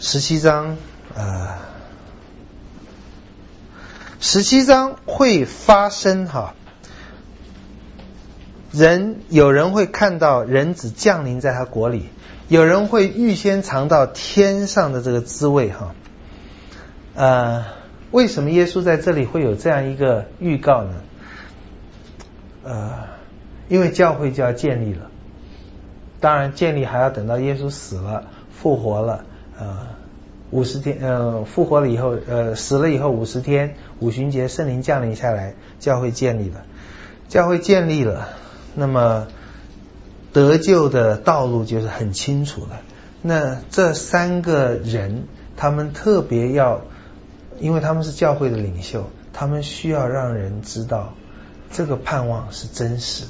17章17章会发生有人会看到人子降临在他国里，有人会预先尝到天上的这个滋味为什么耶稣在这里会有这样一个预告呢？因为教会就要建立了，当然建立还要等到耶稣死了复活了50天复活了以后死了以后50天五旬节圣灵降临下来，教会建立了，那么得救的道路就是很清楚了。那这3个人他们特别因为他们是教会的领袖，他们需要让人知道这个盼望是真实的。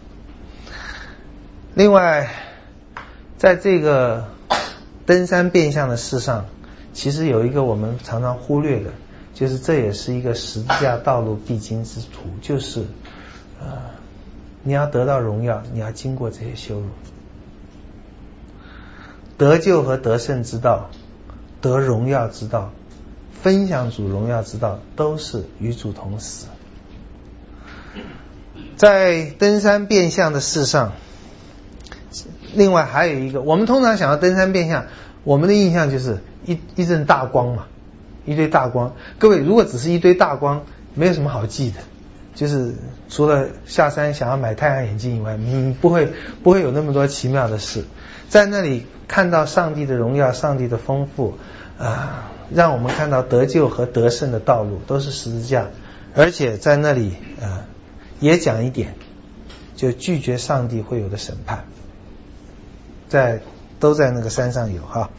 另外在这个登山变相的事上，其实有一个我们常常忽略的，就是这也是一个十字架道路必经之途，就是你要得到荣耀，你要经过这些羞辱。得救和得胜之道，得荣耀之道，分享主荣耀之道，都是与主同死。在登山变相的事上，另外还有一个，我们通常想要登山变相，我们的印象就是一阵大光嘛，一堆大光。各位，如果只是一堆大光，没有什么好记的，就是除了下山想要买太阳眼镜以外，你不会有那么多奇妙的事。在那里看到上帝的荣耀，上帝的丰富让我们看到得救和得胜的道路都是十字架。而且在那里也讲一点，就拒绝上帝会有的审判，都在那个山上有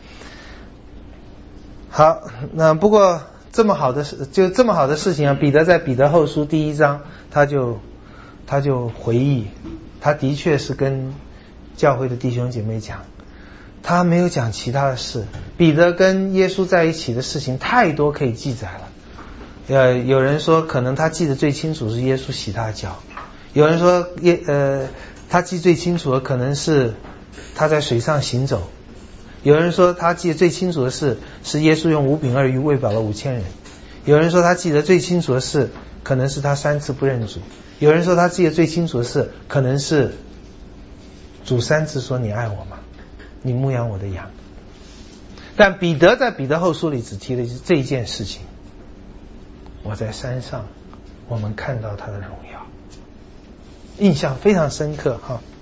好，那不过这么好的事情彼得在彼得后书第1章他就回忆，他的确是跟教会的弟兄姐妹讲，他没有讲其他的事。彼得跟耶稣在一起的事情太多可以记载了。有人说可能他记得最清楚是耶稣洗他的脚，有人说他记最清楚的可能是他在水上行走，有人说他记得最清楚的是耶稣用5饼2鱼喂饱了5000人，有人说他记得最清楚的是可能是他3次不认主，有人说他记得最清楚的是可能是主3次说你爱我吗？你牧养我的羊。但彼得在彼得后书里只提了这一件事情，我在山上我们看到他的荣耀，印象非常深刻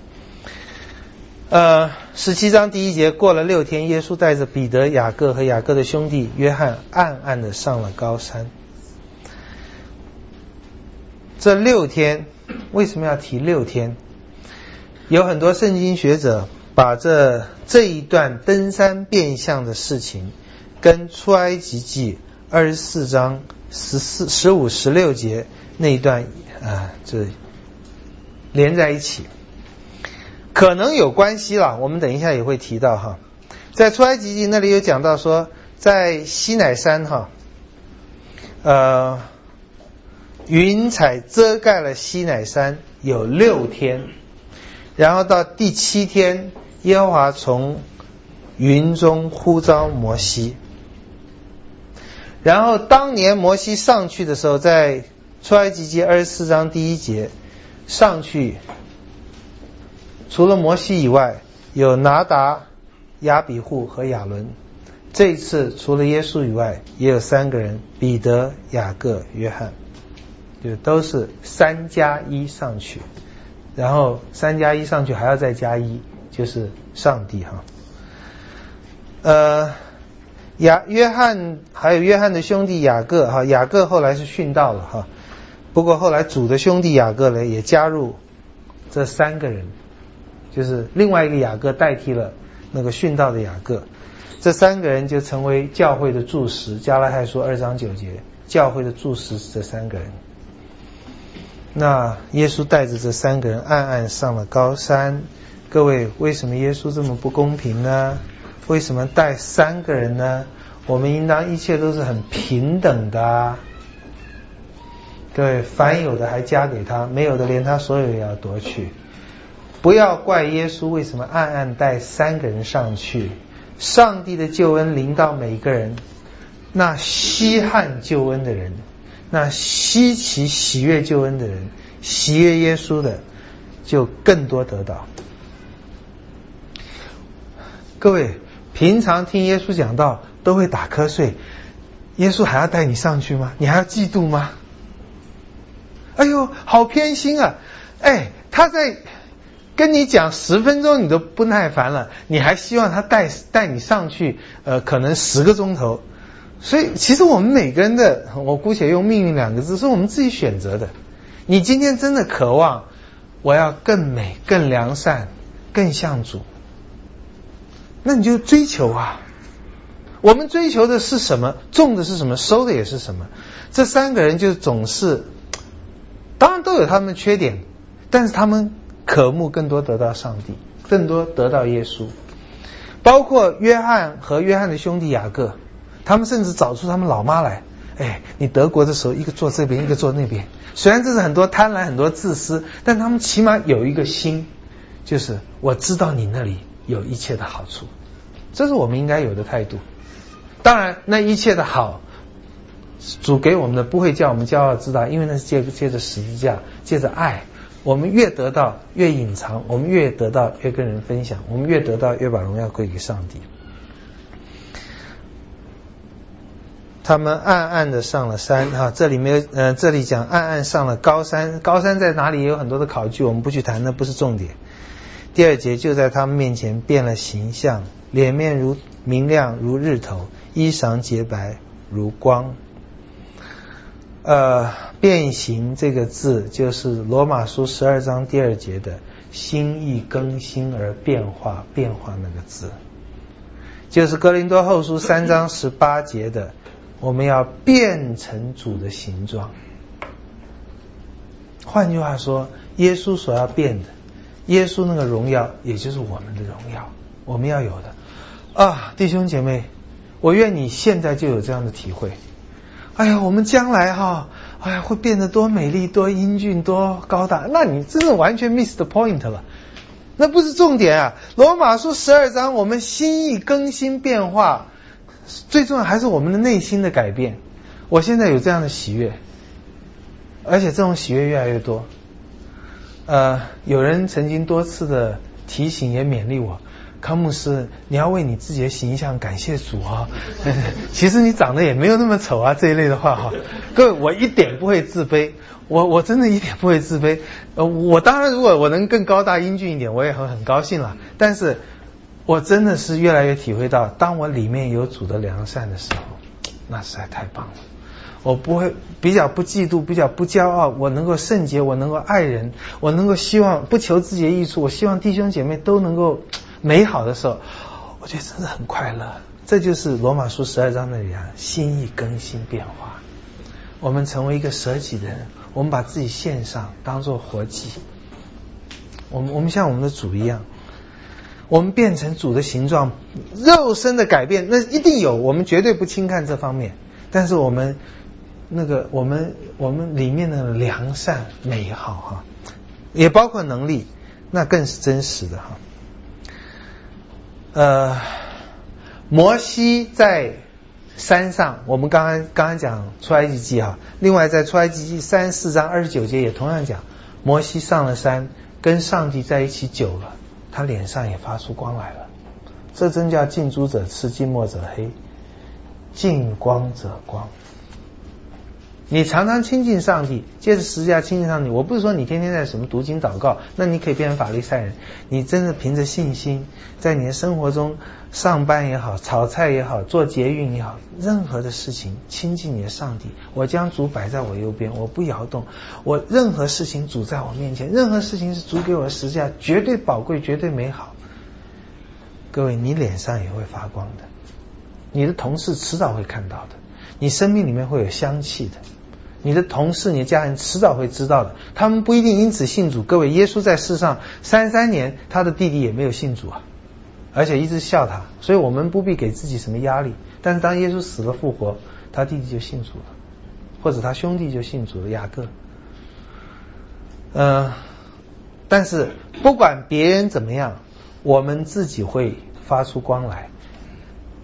17章第1节，过了6天，耶稣带着彼得、雅各和雅各的兄弟约翰暗暗地上了高山。这6天为什么要提6天？有很多圣经学者把这一段登山变相的事情跟出埃及记24章15、16节那一段这连在一起，可能有关系啦，我们等一下也会提到在出埃及记那里有讲到说，在西乃山云彩遮盖了西乃山有6天，然后到第7天，耶和华从云中呼召摩西。然后当年摩西上去的时候，在出埃及记24章第1节上去，除了摩西以外，有拿达、亚比户和亚伦。这一次除了耶稣以外，也有3个人，彼得、雅各、约翰，就都是3+1上去，然后3+1上去还要再加1，就是上帝约翰还有约翰的兄弟雅各雅各后来是殉道了不过后来主的兄弟雅各呢也加入这3个人，就是另外一个雅各代替了那个殉道的雅各，这3个人就成为教会的柱石。加拉太书2章9节，教会的柱石是这3个人。那耶稣带着这3个人暗暗上了高山。各位，为什么耶稣这么不公平呢？为什么带3个人呢？我们应当一切都是很平等的各位，凡有的还加给他，没有的连他所有也要夺去。不要怪耶稣为什么暗暗带3个人上去， 上帝的救恩临到每一个人，那稀罕救恩的人，那稀奇喜悦救恩的人，喜悦耶稣的就更多得到。各位平常听耶稣讲道都会打瞌睡，耶稣还要带你上去吗？你还要嫉妒吗？哎呦好偏心啊，他在跟你讲10分钟你都不耐烦了，你还希望他带你上去可能10个钟头。所以其实我们每个人的，我姑且用命运2个字，是我们自己选择的。你今天真的渴望我要更美更良善更像主，那你就追求啊。我们追求的是什么，种的是什么，收的也是什么。这3个人就总是，当然都有他们的缺点，但是他们渴慕更多得到上帝，更多得到耶稣。包括约翰和约翰的兄弟雅各，他们甚至找出他们老妈来，你德国的时候一个坐这边一个坐那边，虽然这是很多贪婪很多自私，但他们起码有一个心，就是我知道你那里有一切的好处。这是我们应该有的态度。当然那一切的好，主给我们的不会叫我们骄傲自大，因为那是借着十字架，借着爱，我们越得到越隐藏，我们越得到越跟人分享，我们越得到越把荣耀归给上帝。他们暗暗的上了山这里没有这里讲暗暗上了高山，高山在哪里也有很多的考据，我们不去谈，那不是重点。第2节，就在他们面前变了形象，脸面如明亮如日头，衣裳洁白如光。变形这个字就是罗马书12章第2节的心意更新而变化那个字，就是哥林多后书3章18节的我们要变成主的形状。换句话说，耶稣所要变的，耶稣那个荣耀也就是我们的荣耀，我们要有的弟兄姐妹，我愿你现在就有这样的体会。我们将来会变得多美丽多英俊多高大，那你真的完全 miss the point 了，那不是重点啊。罗马书12章我们心意更新变化，最重要还是我们的内心的改变。我现在有这样的喜悦，而且这种喜悦越来越多。有人曾经多次的提醒也勉励我，康牧师，你要为你自己的形象感谢主其实你长得也没有那么丑这一类的话各位，我一点不会自卑，我真的一点不会自卑。我当然如果我能更高大英俊一点，我也很高兴了。但是我真的是越来越体会到，当我里面有主的良善的时候，那实在太棒了。我不会比较不嫉妒，比较不骄傲，我能够圣洁，我能够爱人，我能够希望不求自己的益处，我希望弟兄姐妹都能够美好的时候，我觉得真的很快乐。这就是罗马书12章那里心意更新变化。我们成为一个舍己的人，我们把自己献上当作活祭，我们像我们的主一样，我们变成主的形状。肉身的改变那一定有，我们绝对不轻看这方面，但是我们里面的良善美好也包括能力，那更是真实的摩西在山上，我们刚刚讲出埃及记另外在出埃及记34章29节也同样讲，摩西上了山跟上帝在一起久了，他脸上也发出光来了。这真叫近朱者赤，近墨者黑，近光者光。你常常亲近上帝，借着十字架亲近上帝。我不是说你天天在什么读经祷告，那你可以变成法利赛人。你真的凭着信心，在你的生活中上班也好，炒菜也好，做捷运也好，任何的事情亲近你的上帝。我将主摆在我右边，我不摇动。我任何事情主在我面前，任何事情是主给我的十字架，绝对宝贵，绝对美好。各位，你脸上也会发光的，你的同事迟早会看到的，你生命里面会有香气的，你的同事你的家人迟早会知道的。他们不一定因此信主。各位，耶稣在世上33年，他的弟弟也没有信主而且一直笑他，所以我们不必给自己什么压力。但是当耶稣死了复活，他弟弟就信主了，或者他兄弟就信主了，雅各。但是不管别人怎么样，我们自己会发出光来。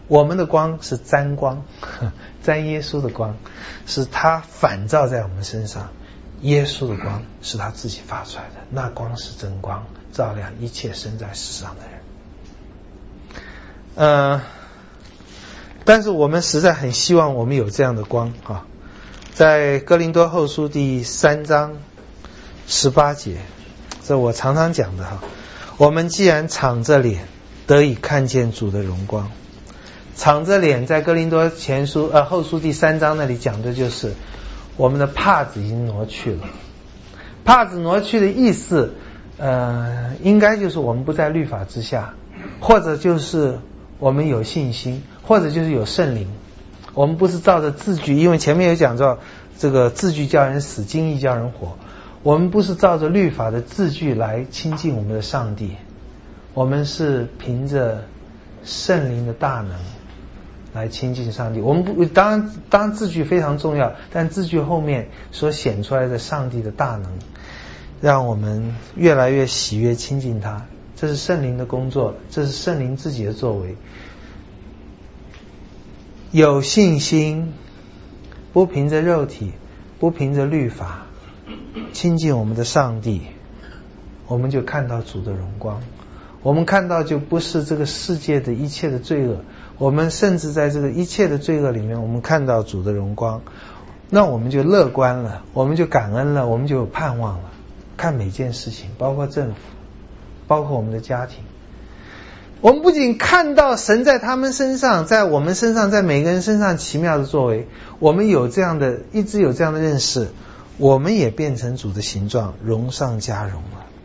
我们的光是沾光，沾耶稣的光，是他反照在我们身上。耶稣的光是他自己发出来的，那光是真光，照亮一切生在世上的人。但是我们实在很希望我们有这样的光啊。在哥林多后书第3章18节，这我常常讲的哈。我们既然敞着脸得以看见主的荣光，敞着脸在哥林多后书第3章那里讲的就是我们的帕子已经挪去了。帕子挪去的意思应该就是我们不在律法之下，或者就是我们有信心，或者就是有圣灵。我们不是照着字句，因为前面有讲到这个字句叫人死，经意叫人活。我们不是照着律法的字句来亲近我们的上帝，我们是凭着圣灵的大能来亲近上帝。我们不当然字句非常重要，但字句后面所显出来的上帝的大能，让我们越来越喜悦亲近他。这是圣灵的工作，这是圣灵自己的作为。有信心，不凭着肉体，不凭着律法，亲近我们的上帝，我们就看到主的荣光。我们看到就不是这个世界的一切的罪恶，我们甚至在这个一切的罪恶里面，我们看到主的荣光，那我们就乐观了，我们就感恩了，我们就有盼望了。看每件事情，包括政府，包括我们的家庭，我们不仅看到神在他们身上，在我们身上，在每个人身上奇妙的作为，我们有这样的一直有这样的认识，我们也变成主的形状，荣上加荣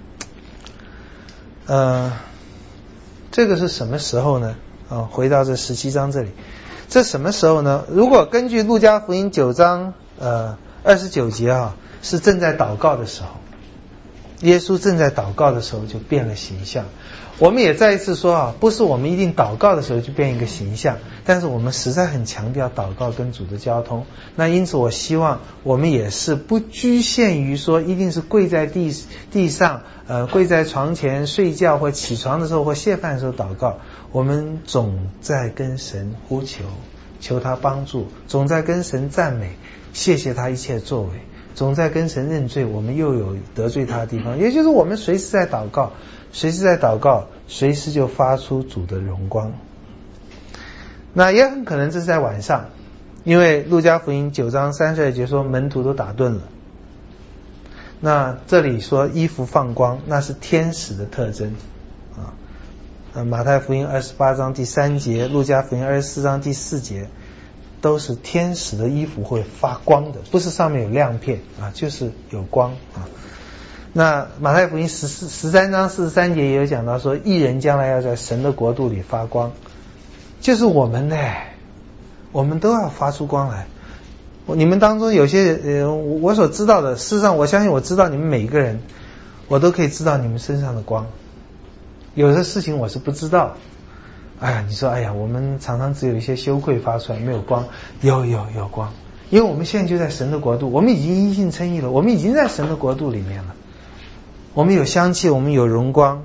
了。这个是什么时候呢？回到这17章这里，这什么时候呢？如果根据路加福音9章29节是正在祷告的时候，耶稣正在祷告的时候就变了形象。我们也再一次说不是我们一定祷告的时候就变一个形象，但是我们实在很强调祷告跟主的交通。那因此我希望我们也是不局限于说一定是跪在地上跪在床前睡觉或起床的时候或谢饭的时候祷告，我们总在跟神呼求，求他帮助，总在跟神赞美，谢谢他一切作为，总在跟神认罪，我们又有得罪他的地方，也就是我们随时在祷告，随时在祷告，随时就发出主的荣光。那也很可能这是在晚上，因为路加福音9章32节说门徒都打盹了。那这里说衣服放光，那是天使的特征马太福音28章第3节，路加福音24章第4节，都是天使的衣服会发光的，不是上面有亮片就是有光那马太福音13章43节也有讲到说，义人将来要在神的国度里发光，就是我们我们都要发出光来。你们当中有些我所知道的，事实上我相信我知道你们每一个人，我都可以知道你们身上的光。有的事情我是不知道，你说我们常常只有一些羞愧发出来，没有光。有光，因为我们现在就在神的国度，我们已经因信称义了，我们已经在神的国度里面了，我们有香气，我们有荣光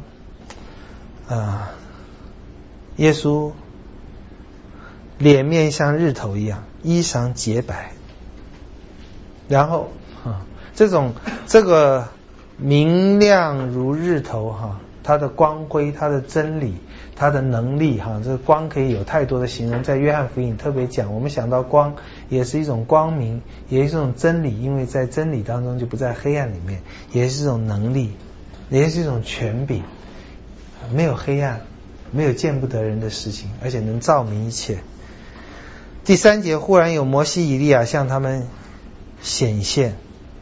耶稣脸面像日头一样，衣裳洁白，然后这个明亮如日头它的光辉，它的真理，它的能力这个光可以有太多的形容，在约翰福音特别讲，我们想到光也是一种光明，也是一种真理，因为在真理当中就不在黑暗里面，也是一种能力，也是一种权柄，没有黑暗，没有见不得人的事情，而且能照明一切。第3节，忽然有摩西以利亚向他们显现，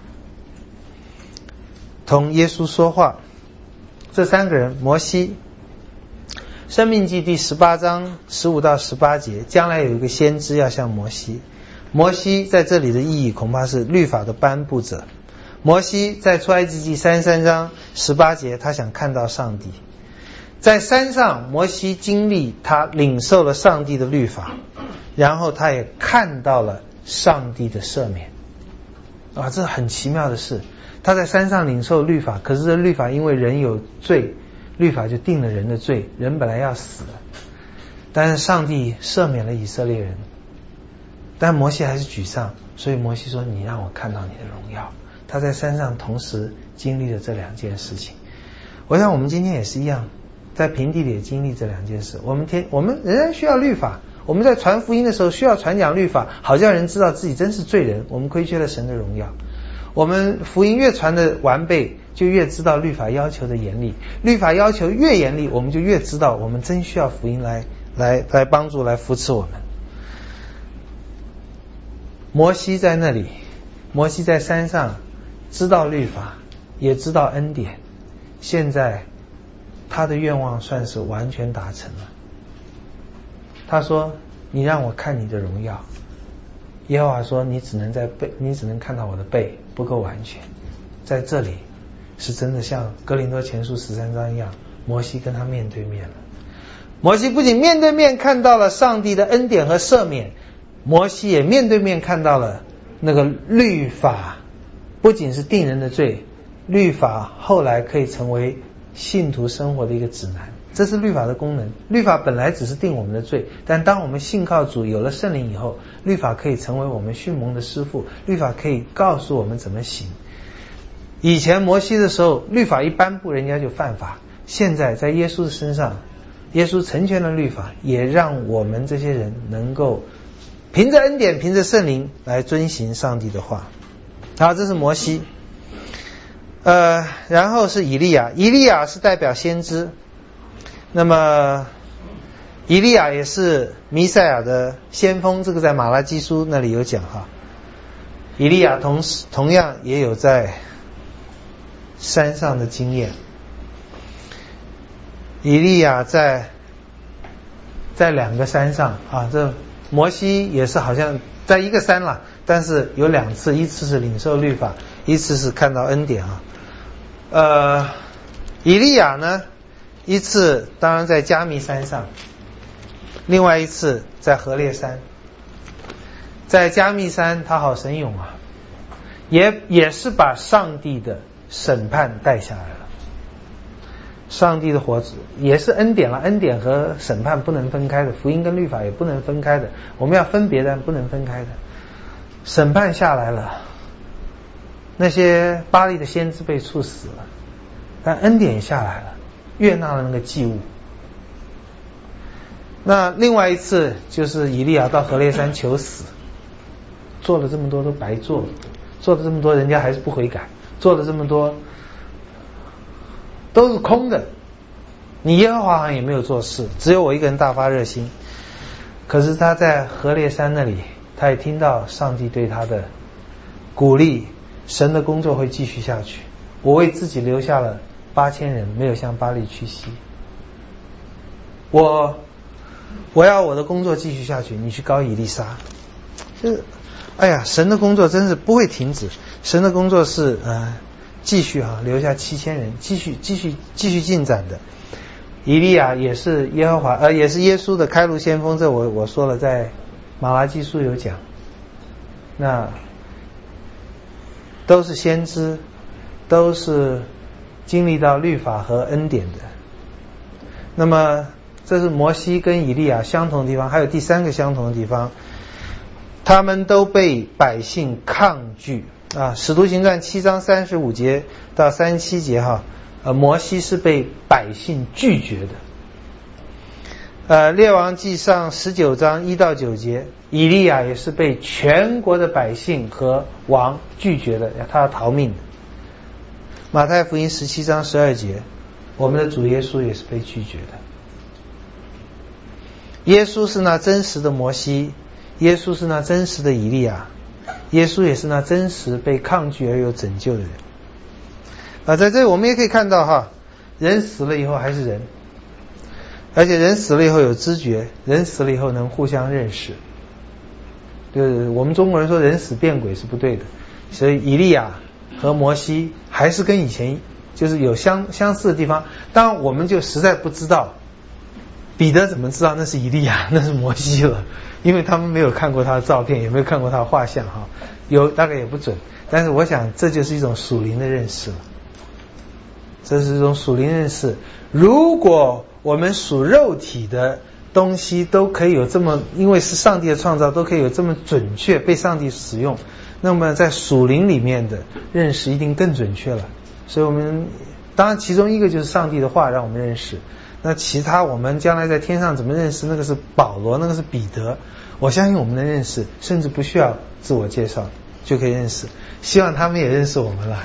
同耶稣说话。这3个人，摩西，申命记第18章15到18节，将来有一个先知要像摩西。摩西在这里的意义恐怕是律法的颁布者。摩西在出埃及记33章18节，他想看到上帝。在山上，摩西经历他领受了上帝的律法，然后他也看到了上帝的赦免这很奇妙的事。他在山上领受律法，可是这律法因为人有罪，律法就定了人的罪，人本来要死了。 但是上帝赦免了以色列人，但摩西还是沮丧，所以摩西说你让我看到你的荣耀。他在山上同时经历了这两件事情。我想我们今天也是一样，在平地里也经历这两件事。我们仍然需要律法，我们在传福音的时候需要传讲律法，好叫人知道自己真是罪人，我们亏缺了神的荣耀。我们福音越传的完备，就越知道律法要求的严厉，律法要求越严厉，我们就越知道我们真需要福音来帮助，来扶持我们。摩西在那里，摩西在山上知道律法，也知道恩典，现在他的愿望算是完全达成了。他说你让我看你的荣耀。耶和华说你只能看到我的背，不够完全。在这里是真的像哥林多前书13章一样，摩西跟他面对面了。摩西不仅面对面看到了上帝的恩典和赦免，摩西也面对面看到了那个律法不仅是定人的罪，律法后来可以成为信徒生活的一个指南。这是律法的功能。律法本来只是定我们的罪，但当我们信靠主，有了圣灵以后，律法可以成为我们训蒙的师傅，律法可以告诉我们怎么行。以前摩西的时候，律法一颁布人家就犯法，现在在耶稣的身上，耶稣成全了律法，也让我们这些人能够凭着恩典，凭着圣灵来遵行上帝的话。好，这是摩西。然后是以利亚。以利亚是代表先知，那么以利亚也是弥赛亚的先锋，这个在马拉基书那里有讲哈。以利亚同样也有在山上的经验。以利亚在两个山上啊，这摩西也是好像在一个山了，但是有两次，一次是领受律法，一次是看到恩典啊。以利亚呢，一次当然在迦密山上，另外一次在何烈山。在迦密山他好神勇啊，也是把上帝的审判带下来了。上帝的火也是恩典了，恩典和审判不能分开的，福音跟律法也不能分开的，我们要分别但不能分开的。审判下来了，那些巴力的先知被处死了，但恩典下来了，悦纳了那个祭物。那另外一次就是以利亚到何烈山求死，做了这么多都白做了，做了这么多人家还是不悔改，做了这么多都是空的，你耶和华好像也没有做事，只有我一个人大发热心。可是他在何烈山那里，他也听到上帝对他的鼓励，神的工作会继续下去。我为自己留下了8000人，没有向巴力屈膝。我要我的工作继续下去，你去膏以利沙。就是哎呀，神的工作真是不会停止，神的工作是继续留下7000人，继续进展的。以利亚也是耶和华也是耶稣的开路先锋，这我说了，在马拉基书有讲。那都是先知，都是经历到律法和恩典的。那么这是摩西跟以利亚相同的地方，还有第三个相同的地方，他们都被百姓抗拒啊。使徒行传7章35节到37节摩西是被百姓拒绝的。列王纪上19章1到9节，以利亚也是被全国的百姓和王拒绝的，他要逃命的。马太福音17章12节，我们的主耶稣也是被拒绝的。耶稣是那真实的摩西，耶稣是那真实的以利亚，耶稣也是那真实被抗拒而有拯救的人。在这里我们也可以看到人死了以后还是人，而且人死了以后有知觉，人死了以后能互相认识。就是我们中国人说人死变鬼是不对的，所以以利亚和摩西还是跟以前就是有相似的地方。当然我们就实在不知道彼得怎么知道那是以利亚那是摩西了，因为他们没有看过他的照片，也没有看过他的画像有大概也不准。但是我想这就是一种属灵的认识了，这是一种属灵认识。如果我们属肉体的东西都可以有这么，因为是上帝的创造，都可以有这么准确被上帝使用，那么在属灵里面的认识一定更准确了。所以我们当然其中一个就是上帝的话让我们认识，那其他我们将来在天上怎么认识，那个是保罗，那个是彼得。我相信我们能认识，甚至不需要自我介绍就可以认识，希望他们也认识我们了。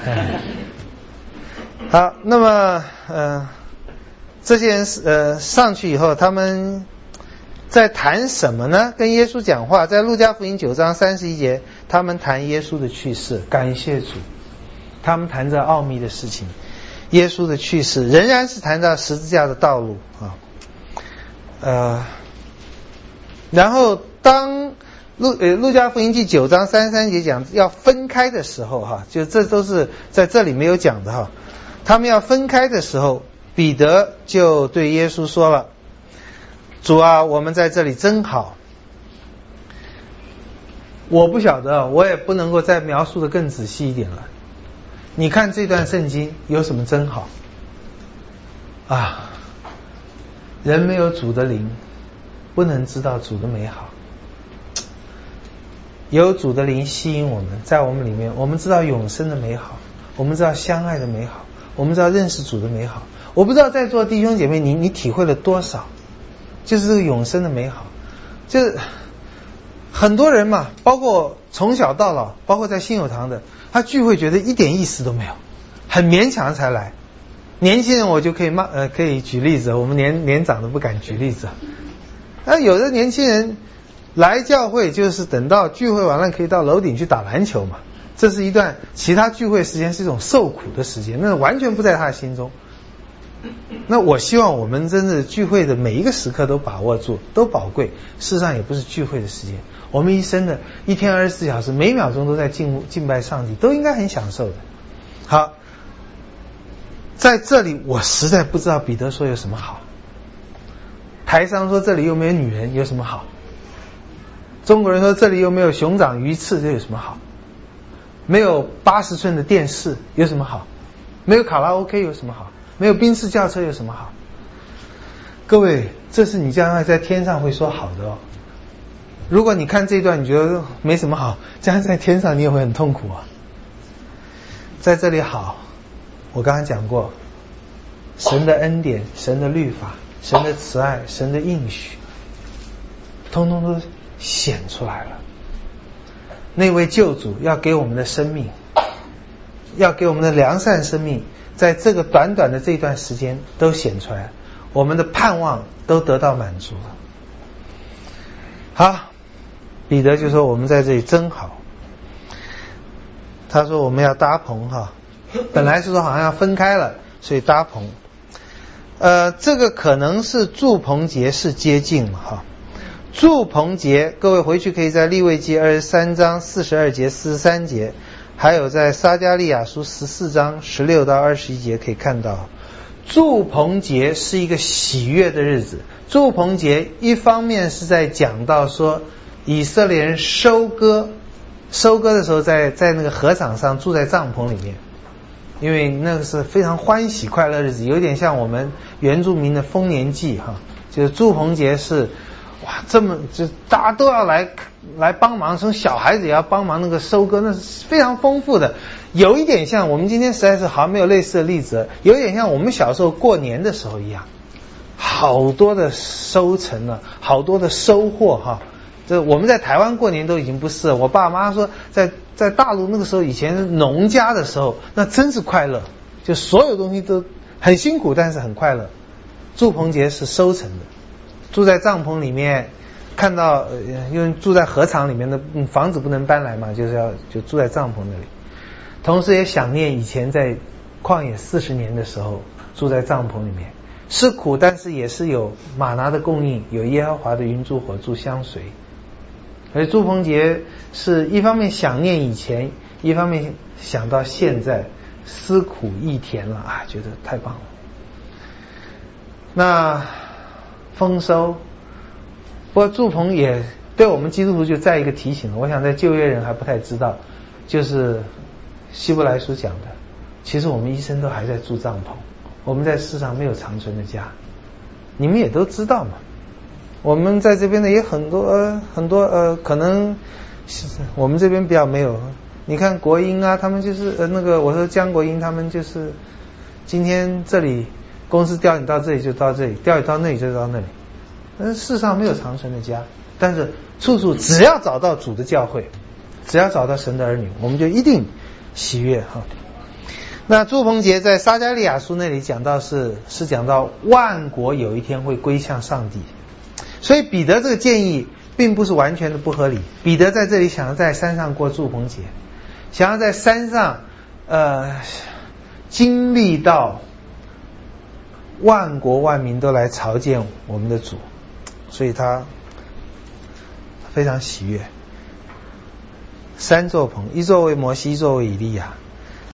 好，那么这些人上去以后，他们在谈什么呢？跟耶稣讲话，在路加福音9章31节，他们谈耶稣的去世，感谢主。他们谈着奥秘的事情，耶稣的去世，仍然是谈到十字架的道路啊。然后当路加福音第9章33节讲要分开的时候哈，就这都是在这里没有讲的哈。他们要分开的时候，彼得就对耶稣说了：“主啊，我们在这里真好。”我不晓得，我也不能够再描述的更仔细一点了。你看这段圣经有什么真好啊？人没有主的灵，不能知道主的美好。有主的灵吸引我们，在我们里面，我们知道永生的美好，我们知道相爱的美好，我们知道认识主的美好。我不知道在座弟兄姐妹你体会了多少，就是这个永生的美好。就是很多人嘛，包括从小到老，包括在信友堂的，他聚会觉得一点意思都没有，很勉强才来。年轻人我就可以举例子，我们年长的不敢举例子。那有的年轻人来教会就是等到聚会完了可以到楼顶去打篮球嘛，这是一段其他聚会时间是一种受苦的时间，那完全不在他的心中。那我希望我们真的聚会的每一个时刻都把握住，都宝贵。事实上也不是聚会的时间，我们一生的一天24小时，每秒钟都在敬拜上帝，都应该很享受的。好，在这里我实在不知道彼得说有什么好。台商说这里又没有女人，有什么好？中国人说这里又没有熊掌鱼翅，这有什么好？没有80寸的电视有什么好？没有卡拉 OK 有什么好？没有宾士轿车有什么好？各位，这是你将来在天上会说好的哦。如果你看这段你觉得没什么好，将来在天上你也会很痛苦啊。在这里好，我刚才讲过，神的恩典，神的律法，神的慈爱，神的应许，通通都显出来了。那位救主要给我们的生命，要给我们的良善生命，在这个短短的这段时间都显出来，我们的盼望都得到满足了。好，彼得就说我们在这里真好。他说我们要搭棚哈，本来是说好像要分开了，所以搭棚。这个可能是住棚节是接近了哈。住棚节，各位回去可以在利未记23章42节43节，还有在撒迦利亚书14章16到21节可以看到，住棚节是一个喜悦的日子。住棚节一方面是在讲到说以色列人收割的时候在那个禾场上住在帐篷里面，因为那个是非常欢喜快乐日子，有点像我们原住民的丰年祭哈，就是住棚节是哇，这么就大家都要来帮忙，从小孩子也要帮忙那个收割，那是非常丰富的。有一点像我们今天实在是好像没有类似的例子，有一点像我们小时候过年的时候一样，好多的收成了，好多的收获哈。这我们在台湾过年都已经不是了，我爸妈说在大陆那个时候以前农家的时候，那真是快乐，就所有东西都很辛苦，但是很快乐。住棚节是收成的。住在帐篷里面，看到因为住在禾场里面的房子不能搬来嘛，就住在帐篷那里。同时也想念以前在旷野40年的时候住在帐篷里面，是苦，但是也是有玛拿的供应，有耶和华的云柱火柱相随。而住棚节是一方面想念以前，一方面想到现在，思苦益甜了啊，觉得太棒了。那丰收，不过住棚也对我们基督徒就再一个提醒了。我想在旧约人还不太知道，就是希伯来书讲的，其实我们一生都还在住帐篷，我们在世上没有长存的家，你们也都知道嘛。 我们在这边的也很多可能我们这边比较没有。你看国营啊，他们就是我说江国营，他们就是今天这里公司调你到这里就到这里，调你到那里就到那里。世上没有长存的家，但是处处只要找到主的教会，只要找到神的儿女，我们就一定喜悦哈。那祝棚节在撒迦利亚书那里讲到是讲到万国有一天会归向上帝，所以彼得这个建议并不是完全的不合理。彼得在这里想要在山上过祝棚节，想要在山上经历到万国万民都来朝见我们的主，所以他非常喜悦。三座棚，一座为摩西，一座为以利亚。